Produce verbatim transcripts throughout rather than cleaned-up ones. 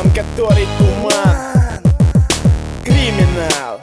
туман, который туман. Криминал.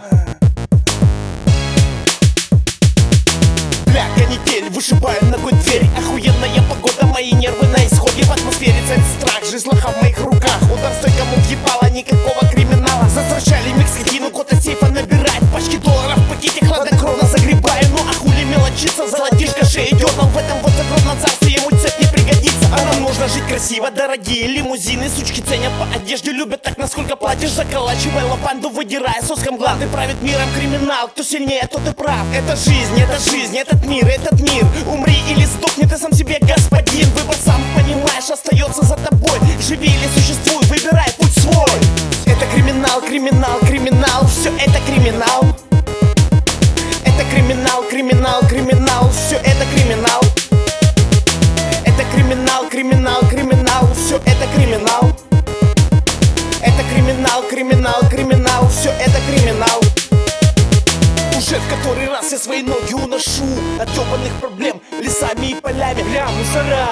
Бля, канитель, вышибаю ногой дверь. Охуенная погода, мои нервы на исходе. В атмосфере царит страх, жизнь лоха в моих руках. Удар стойкому въебало, никакого криминала. Застрочали микс, скотину, код от сейфа набирает. Пачки долларов в пакете, хладнокровно загребаю. Ну а хули мелочиться, золотишко шеи дернул. В этом вот загробном царстве ему цепь не пригодится. А нам нужно жить красиво, дорогие лимузины. Сучки ценят по одежде, любят так, насколько платишь. Заколачивай лопанду, выдирая соском главный. Правит миром криминал, кто сильнее, тот и прав. Это жизнь, это жизнь, этот мир, этот мир. Умри или сдохни, ты сам себе господин. Выбор сам понимаешь, остается за тобой. Живи или существуй, выбирай путь свой. Это криминал, криминал, криминал. Все это криминал. Это криминал, криминал, криминал. Все это криминал. Это криминал, криминал, криминал. Все это криминал. Это криминал, криминал, криминал. Все это криминал. Уже в который раз я свои ноги уношу от ёбаных проблем лесами и полями. Бля, мусора.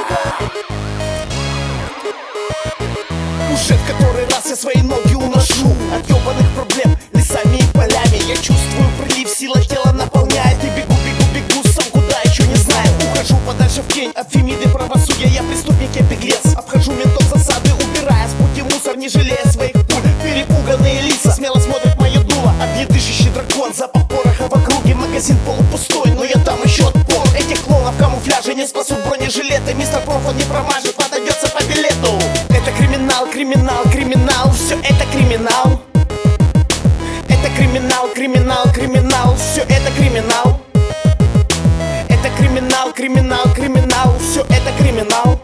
Уже в который раз я свои ноги уношу от ёбаных проблем лесами и полями. Я чувствую прилив, сила тела наполняет. И бегу, бегу, бегу, сам куда еще не знаю. Ухожу подальше в тень от фемиды правосудия. Я преступник, я беглец. Обхожу ментов засады, убирая с пути мусор, не жалея своих пуль. Перепуганные лица смело смотрят в мое дуло. Огнедышащий дракон, запах пороха в округе. Магазин полупустой, но я там еще отпор. Этих клонов в камуфляже не спасут бронежилеты. Мистер Профан не промажет, подойдется по билету. Это криминал, криминал, криминал. Все это криминал. Это криминал, криминал, криминал. Все это криминал. Это криминал, криминал, криминал. Все это криминал.